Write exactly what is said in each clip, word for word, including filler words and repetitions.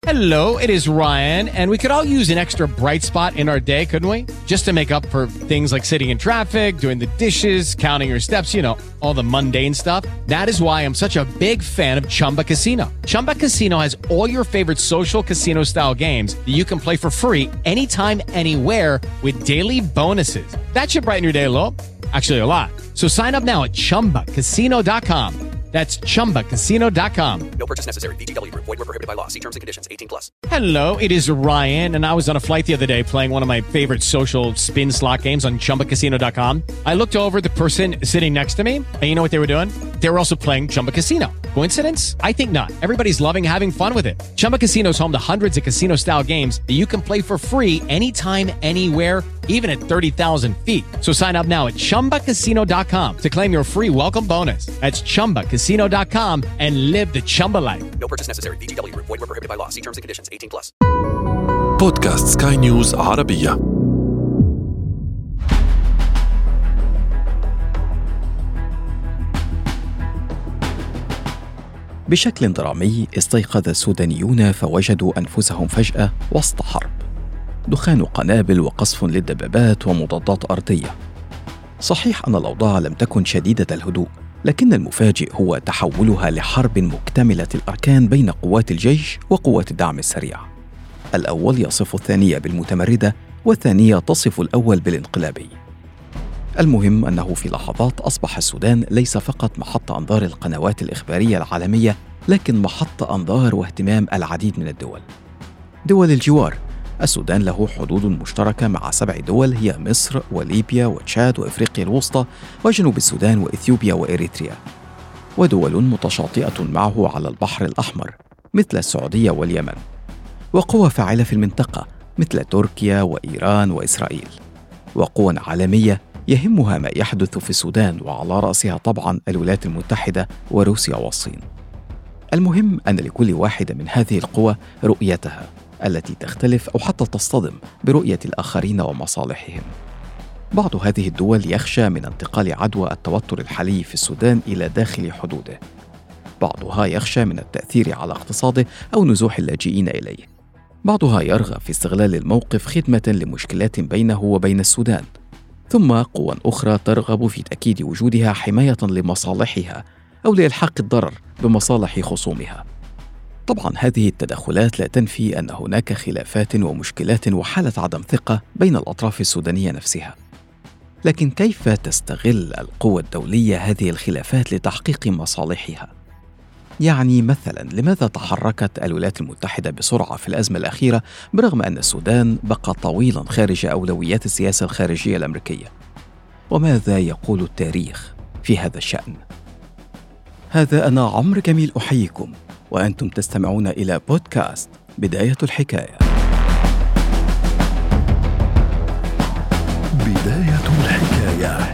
Hello, it is Ryan, and we could all use an extra bright spot in our day, couldn't we? Just to make up for things like sitting in traffic, doing the dishes, counting your steps, you know, all the mundane stuff. That is why I'm such a big fan of Chumba Casino. Chumba Casino has all your favorite social casino-style games that you can play for free anytime, anywhere with daily bonuses. That should brighten your day a little. Actually, a lot. So sign up now at chumba casino dot com. That's chumba casino dot com. No purchase necessary. V G W Group. Void where prohibited by law. See terms and conditions. eighteen plus. Hello, it is Ryan, and I was on a flight the other day playing one of my favorite social spin slot games on chumba casino dot com. I looked over at the person sitting next to me, and you know what they were doing? They were also playing Chumba Casino. Coincidence? I think not. Everybody's loving having fun with it. Chumba Casino is home to hundreds of casino-style games that you can play for free anytime, anywhere, even at thirty thousand feet. So sign up now at chumba casino dot com to claim your free welcome bonus. That's chumba casino dot com and live the Chumba life. No purchase necessary. V G W Group. Void where prohibited by law. See terms and conditions. eighteen plus. بودكاست سكاي نيوز عربية. بشكل درامي استيقظ السودانيون فوجدوا أنفسهم فجأة وسط حرب، دخان قنابل وقصف للدبابات ومضادات أرضية. صحيح أن الأوضاع لم تكن شديدة الهدوء، لكن المفاجئ هو تحولها لحرب مكتملة الأركان بين قوات الجيش وقوات الدعم السريع. الأول يصف الثانية بالمتمردة، والثانية تصف الأول بالانقلابي. المهم أنه في لحظات أصبح السودان ليس فقط محط أنظار القنوات الإخبارية العالمية، لكن محط أنظار واهتمام العديد من الدول. دول الجوار، السودان له حدود مشتركة مع سبع دول هي مصر وليبيا وتشاد وإفريقيا الوسطى وجنوب السودان وإثيوبيا وإريتريا، ودول متشاطئة معه على البحر الأحمر مثل السعودية واليمن، وقوى فاعلة في المنطقة مثل تركيا وإيران وإسرائيل، وقوى عالمية يهمها ما يحدث في السودان وعلى رأسها طبعاً الولايات المتحدة وروسيا والصين. المهم أن لكل واحدة من هذه القوى رؤيتها التي تختلف أو حتى تصطدم برؤية الآخرين ومصالحهم. بعض هذه الدول يخشى من انتقال عدوى التوتر الحالي في السودان إلى داخل حدوده، بعضها يخشى من التأثير على اقتصاده أو نزوح اللاجئين إليه، بعضها يرغب في استغلال الموقف خدمة لمشكلات بينه وبين السودان، ثم قوى أخرى ترغب في تأكيد وجودها حماية لمصالحها أو لإلحاق الضرر بمصالح خصومها. طبعا هذه التدخلات لا تنفي أن هناك خلافات ومشكلات وحالة عدم ثقة بين الأطراف السودانية نفسها، لكن كيف تستغل القوى الدولية هذه الخلافات لتحقيق مصالحها؟ يعني مثلا لماذا تحركت الولايات المتحدة بسرعة في الأزمة الأخيرة برغم أن السودان بقى طويلا خارج أولويات السياسة الخارجية الأمريكية؟ وماذا يقول التاريخ في هذا الشأن؟ هذا أنا عمرو جميل أحييكم، وأنتم تستمعون إلى بودكاست بداية الحكاية. بداية الحكاية.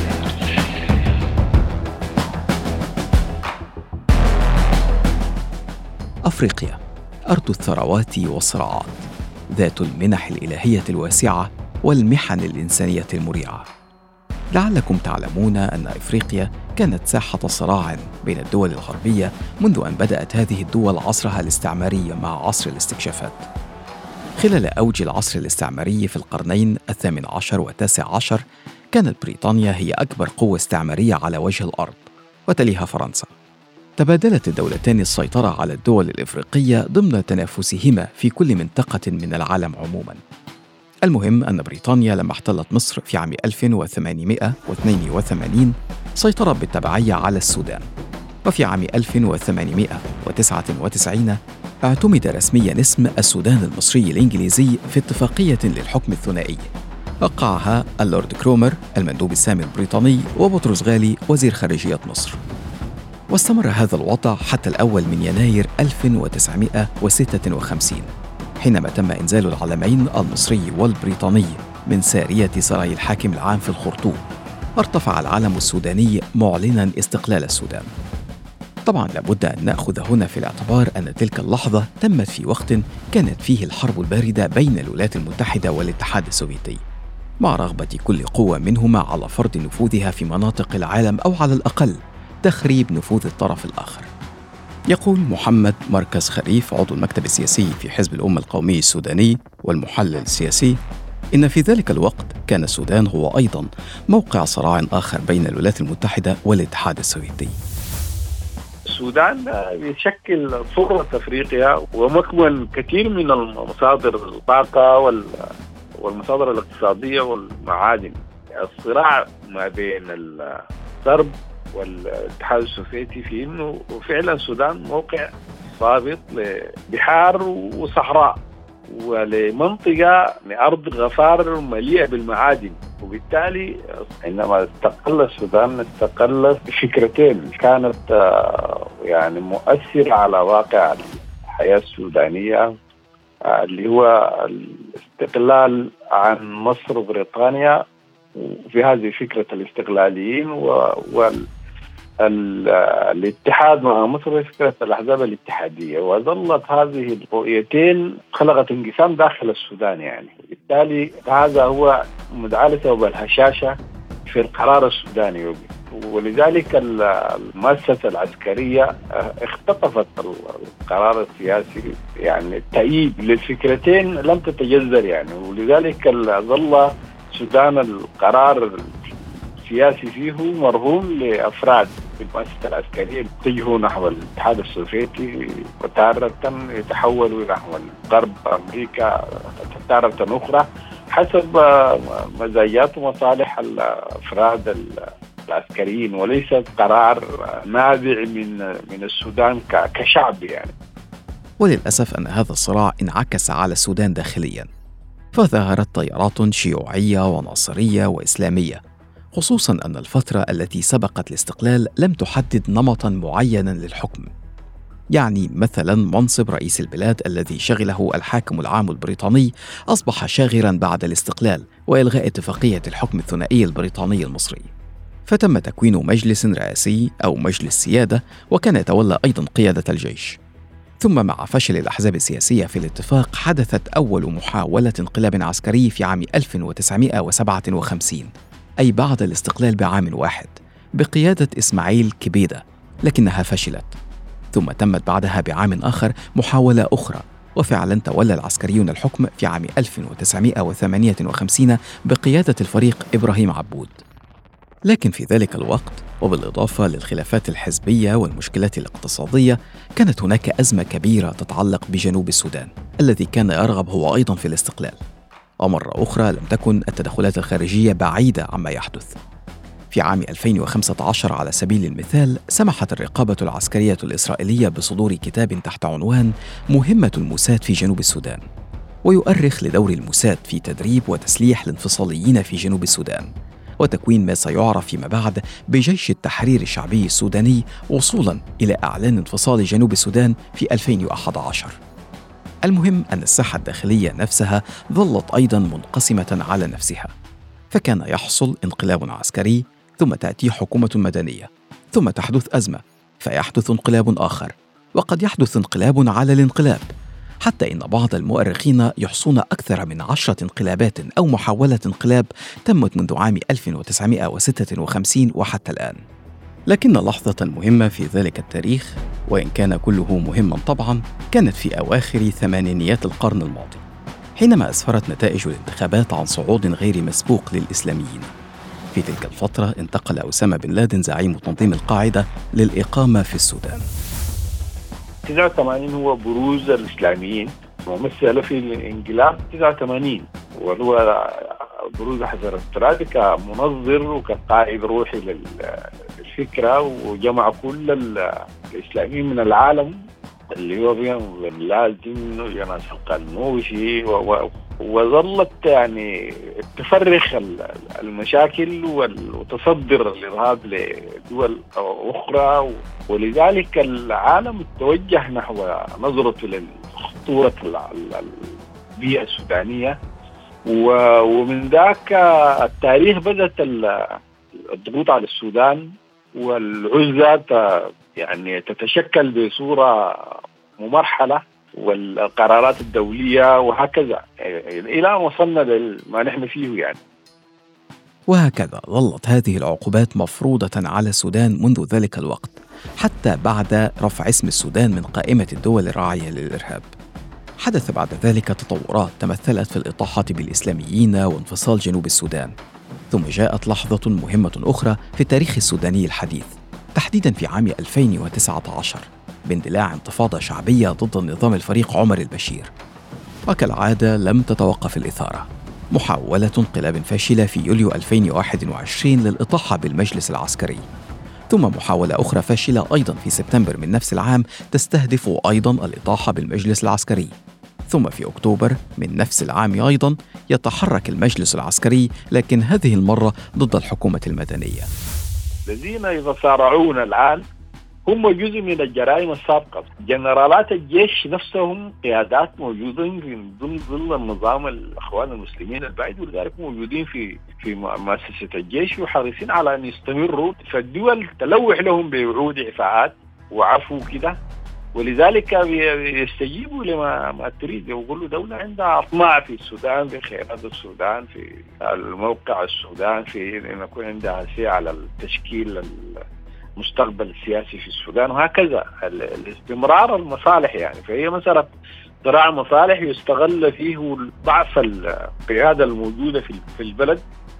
أفريقيا أرض الثروات والصراعات، ذات المنح الإلهية الواسعة والمحن الإنسانية المريعة. لعلكم تعلمون أن أفريقيا كانت ساحة صراع بين الدول الغربية منذ أن بدأت هذه الدول عصرها الاستعماري مع عصر الاستكشافات. خلال أوج العصر الاستعماري في القرنين الثامن عشر والتاسع عشر كانت بريطانيا هي أكبر قوة استعمارية على وجه الأرض، وتليها فرنسا. تبادلت الدولتان السيطرة على الدول الإفريقية ضمن تنافسهما في كل منطقة من العالم عموماً. المهم أن بريطانيا لما احتلت مصر في عام ألف وثمانمائة واثنين وثمانين سيطرت بالتبعية على السودان، وفي عام ألف وثمانمائة وتسعة وتسعين اعتمد رسمياً اسم السودان المصري الإنجليزي في اتفاقية للحكم الثنائي وقعها اللورد كرومر المندوب السامي البريطاني وبطرس غالي وزير خارجية مصر. واستمر هذا الوضع حتى الأول من يناير ألف وتسعمائة وستة وخمسين حينما تم إنزال العلمين المصري والبريطاني من سارية سراي الحاكم العام في الخرطوم، وارتفع العلم السوداني معلناً استقلال السودان. طبعاً لابد أن نأخذ هنا في الاعتبار أن تلك اللحظة تمت في وقت كانت فيه الحرب الباردة بين الولايات المتحدة والاتحاد السوفيتي، مع رغبة كل قوة منهما على فرض نفوذها في مناطق العالم أو على الأقل تخريب نفوذ الطرف الآخر. يقول محمد مركز خريف عضو المكتب السياسي في حزب الأمة القومي السوداني والمحلل السياسي إن في ذلك الوقت كان السودان هو أيضاً موقع صراع آخر بين الولايات المتحدة والاتحاد السوفيتي. السودان يشكل ثروة أفريقيا ومكمن كثير من المصادر الطاقة والمصادر الاقتصادية والمعادن. الصراع ما بين الغرب والاتحاد السوفيتي في إنه فعلا السودان موقع صابت لبحار وصحراء ولمنطقة لأرض غفار مليئة بالمعادن، وبالتالي عندما استقل السودان استقل فكرتين كانت يعني مؤثرة على واقع الحياة السودانية، اللي هو الاستقلال عن مصر وبريطانيا. وفي هذه فكرة الاستقلاليين والاتحاد مع مصر فكرة الأحزاب الاتحادية، وظلت هذه الرؤيتين خلقت انقسام داخل السودان. يعني بالتالي هذا هو مدعاة لسبب الهشاشة في القرار السوداني، ولذلك المؤسسة العسكرية اختطفت القرار السياسي، يعني التأييد للفكرتين لم تتجذر يعني، ولذلك ظل السودان القرار السياسي فيه مرهون لأفراد في المؤسسة العسكرية يتجهوا نحو الاتحاد السوفيتي وتارة يتحولوا نحو الغرب أمريكا تارة أخرى حسب مزايات ومصالح الأفراد العسكريين، وليس قرار نابع من من السودان كشعب يعني. وللأسف أن هذا الصراع انعكس على السودان داخلياً، فظهرت تيارات شيوعية وناصرية وإسلامية، خصوصاً أن الفترة التي سبقت الاستقلال لم تحدد نمطاً معيناً للحكم. يعني مثلاً منصب رئيس البلاد الذي شغله الحاكم العام البريطاني أصبح شاغراً بعد الاستقلال وإلغاء اتفاقية الحكم الثنائي البريطاني المصري، فتم تكوين مجلس رئاسي أو مجلس سيادة، وكان يتولى أيضاً قيادة الجيش. ثم مع فشل الأحزاب السياسية في الاتفاق حدثت أول محاولة انقلاب عسكري في عام ألف وتسعمائة وسبعة وخمسين، أي بعد الاستقلال بعام واحد، بقيادة إسماعيل كبيدة، لكنها فشلت. ثم تمت بعدها بعام آخر محاولة أخرى، وفعلا تولى العسكريون الحكم في عام ألف وتسعمائة وثمانية وخمسين بقيادة الفريق إبراهيم عبود. لكن في ذلك الوقت وبالإضافة للخلافات الحزبية والمشكلات الاقتصادية كانت هناك أزمة كبيرة تتعلق بجنوب السودان الذي كان يرغب هو أيضا في الاستقلال، ومرة أخرى لم تكن التدخلات الخارجية بعيدة عما يحدث. في عام ألفين وخمسة عشر على سبيل المثال سمحت الرقابة العسكرية الإسرائيلية بصدور كتاب تحت عنوان مهمة الموساد في جنوب السودان، ويؤرخ لدور الموساد في تدريب وتسليح الانفصاليين في جنوب السودان وتكوين ما سيعرف فيما بعد بجيش التحرير الشعبي السوداني، وصولاً إلى إعلان انفصال جنوب السودان في ألفين وأحد عشر. المهم أن الساحة الداخلية نفسها ظلت أيضاً منقسمة على نفسها، فكان يحصل انقلاب عسكري، ثم تأتي حكومة مدنية، ثم تحدث أزمة، فيحدث انقلاب آخر، وقد يحدث انقلاب على الانقلاب، حتى إن بعض المؤرخين يحصون أكثر من عشرة انقلابات أو محاولة انقلاب تمت منذ عام ألف وتسعمائة وستة وخمسين وحتى الآن. لكن لحظة مهمة في ذلك التاريخ، وإن كان كله مهما طبعا، كانت في أواخر ثمانينيات القرن الماضي، حينما أسفرت نتائج الانتخابات عن صعود غير مسبوق للإسلاميين. في تلك الفترة انتقل أسامة بن لادن زعيم تنظيم القاعدة للإقامة في السودان. تسعة وثمانين هو بروز الإسلاميين ومثل في الانقلاب تسعة وثمانين، وهو بروز حسن الترابي كمنظر وكقائد روحي للفكرة، وجمع كل الإسلاميين من العالم اللي هو فيهم بن لادن وجناس القنوشي، وظلت يعني تفرخ المشاكل وتصدر الإرهاب لدول أخرى، ولذلك العالم توجه نحو نظرته لخطورة البيئة السودانية. ومن ذاك التاريخ بدأت الضغوط على السودان والعزة يعني تتشكل بصورة ممرحلة، والقرارات الدولية وهكذا إلى وصلنا لما نحن فيه. يعني وهكذا ظلت هذه العقوبات مفروضة على السودان منذ ذلك الوقت، حتى بعد رفع اسم السودان من قائمة الدول الراعية للإرهاب. حدث بعد ذلك تطورات تمثلت في الإطاحة بالإسلاميين وانفصال جنوب السودان. ثم جاءت لحظة مهمة أخرى في التاريخ السوداني الحديث، تحديداً في عام ألفين وتسعة عشر، باندلاع انتفاضة شعبية ضد النظام الفريق عمر البشير. وكالعادة لم تتوقف الإثارة، محاولة انقلاب فاشلة في يوليو ألفين وواحد وعشرين للإطاحة بالمجلس العسكري، ثم محاولة أخرى فاشلة أيضاً في سبتمبر من نفس العام تستهدف أيضاً الإطاحة بالمجلس العسكري. ثم في أكتوبر من نفس العام أيضاً يتحرك المجلس العسكري، لكن هذه المرة ضد الحكومة المدنية. الذين يتصارعون الآن هم جزء من الجرائم السابقة. جنرالات الجيش نفسهم قيادات موجودين في ضمن ظل النظام الأخوان المسلمين البعيد، ولذلك موجودين في في مؤسسة الجيش وحريصين على أن يستمروا. فالدول تلوح لهم بوعود إعفاءات وعفو كده، ولذلك يستجيبوا لما ما تريد. يقولوا دولة عندها أطماع في السودان، في خيرات السودان، في الموقع السودان، في أن يكون عندها سعي على التشكيل المستقبل السياسي في السودان، وهكذا الاستمرار المصالح يعني. فهي مسألة صراع مصالح يستغل فيه ضعف القيادة الموجودة في البلد.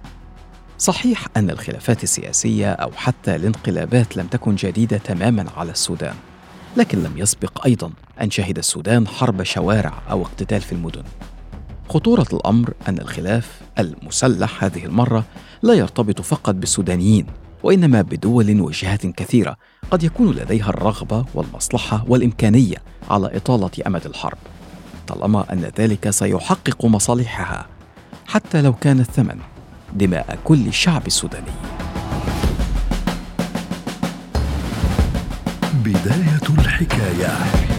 صحيح أن الخلافات السياسية أو حتى الانقلابات لم تكن جديدة تماماً على السودان، لكن لم يسبق أيضاً أن شهد السودان حرب شوارع أو اقتتال في المدن. خطورة الأمر أن الخلاف المسلح هذه المرة لا يرتبط فقط بالسودانيين، وإنما بدول وجهات كثيرة قد يكون لديها الرغبة والمصلحة والإمكانية على إطالة أمد الحرب، طالما أن ذلك سيحقق مصالحها حتى لو كان الثمن دماء كل الشعب السوداني. بداية الحكاية.